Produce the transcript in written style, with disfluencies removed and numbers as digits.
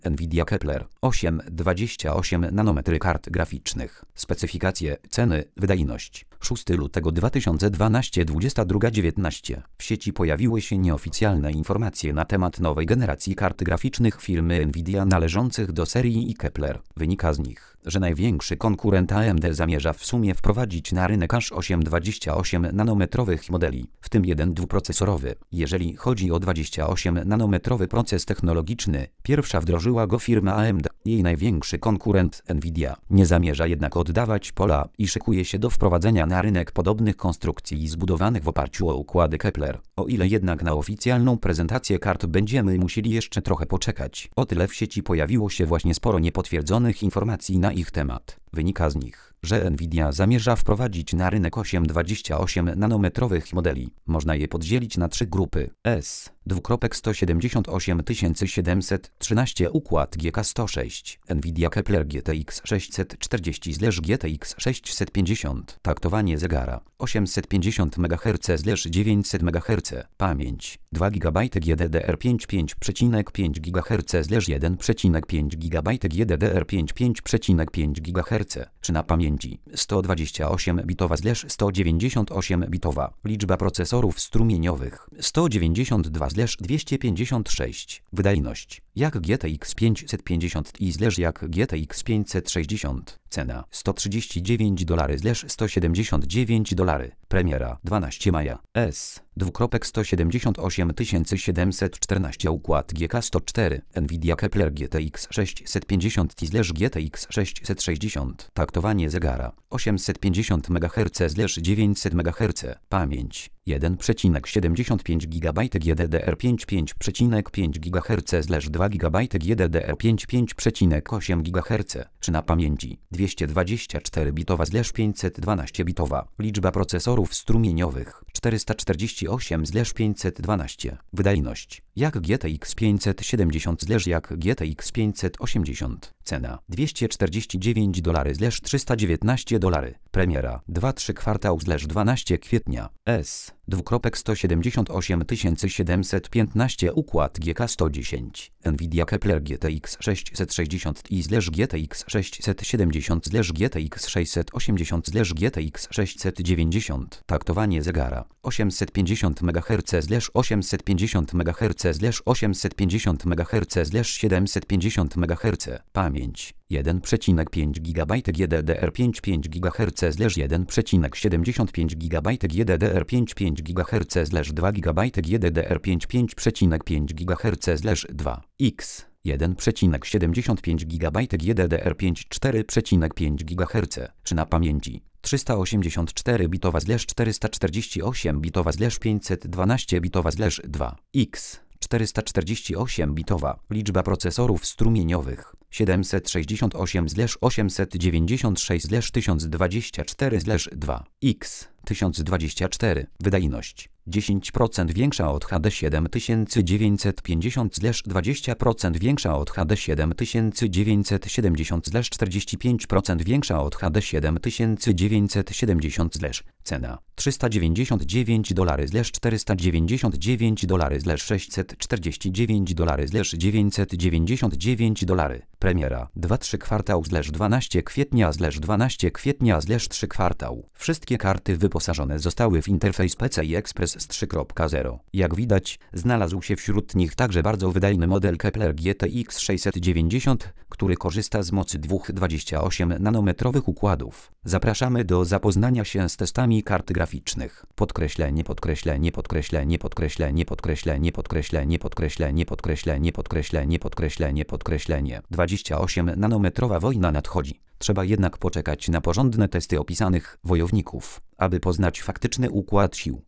Nvidia Kepler 828 nanometry kart graficznych. Specyfikacje, ceny, wydajność. 6 lutego 2012 22:19. W sieci pojawiły się nieoficjalne informacje na temat nowej generacji kart graficznych firmy Nvidia należących do serii Kepler. Wynika z nich, że największy konkurent AMD zamierza w sumie wprowadzić na rynek aż 8 28 nanometrowych modeli, w tym jeden dwuprocesorowy. Jeżeli chodzi o 28-nanometrowy proces technologiczny, pierwsza wdrożyła go firma AMD. Jej największy konkurent Nvidia nie zamierza jednak oddawać pola i szykuje się do wprowadzenia na rynek podobnych konstrukcji zbudowanych w oparciu o układy Kepler. O ile jednak na oficjalną prezentację kart będziemy musieli jeszcze trochę poczekać. O tyle w sieci pojawiło się właśnie sporo niepotwierdzonych informacji na ich temat. Wynika z nich, że Nvidia zamierza wprowadzić na rynek 8 28 nanometrowych modeli. Można je podzielić na 3 grupy. S:178 układ GK106, Nvidia Kepler GTX 640/GTX 650, taktowanie zegara 850 MHz/900 MHz, pamięć 2 GB GDDR5 5,5 GHz/1,5 GB GDDR5 5,5 GHz, czy na pamięci 128-bitowa/198-bitowa. Liczba procesorów strumieniowych 192/256. Wydajność jak GTX 550 i/jak GTX 560. Cena $139/$179. Premiera 12 maja. S:178 układ GK104, Nvidia Kepler GTX 650 i/GTX 660. Taktowanie zegara 850 MHz/900 MHz. Pamięć 1,75 GB GDDR5 5,5 GHz/2 GB GDDR5 5,8 GHz, czy na pamięci 224-bitowa/512-bitowa. Liczba procesorów strumieniowych 448/512. Wydajność jak GTX 570/jak GTX 580. Cena $249/319. Premiera 2-3 kwartał/12 kwietnia. S:178 układ GK110, Nvidia Kepler GTX 660 i/GTX 670/GTX 680/GTX 690. Taktowanie zegara 850 MHz/850 MHz/850 MHz/750 MHz. Pamięć 1,5 GB GDDR5 5 GHz/1,75 GB GDDR5 5 GHz/2 GB GDDR5 5,5 GHz/2 X 1,75 GB GDDR5 4,5 GHz, czy na pamięci 384-bitowa/448-bitowa/512-bitowa/2 X 448-bitowa. Liczba procesorów strumieniowych 768/896/1024/2 X 1024. Wydajność 10% większa od HD 7950/20% większa od HD 7970/45% większa od HD 7970/. Cena $399/499/649/999. Premiera 2-3 kwartał/12 kwietnia/12 kwietnia/3 kwartał. Wszystkie karty wyposażone zostały w interfejs PCI Express z 3.0. Jak widać, znalazł się wśród nich także bardzo wydajny model Kepler GTX 690, który korzysta z mocy 28-nanometrowych układów. Zapraszamy do zapoznania się z testami kart graficznych. Podkreślenie 28-nanometrowa wojna nadchodzi. Trzeba jednak poczekać na porządne testy opisanych wojowników, aby poznać faktyczny układ sił.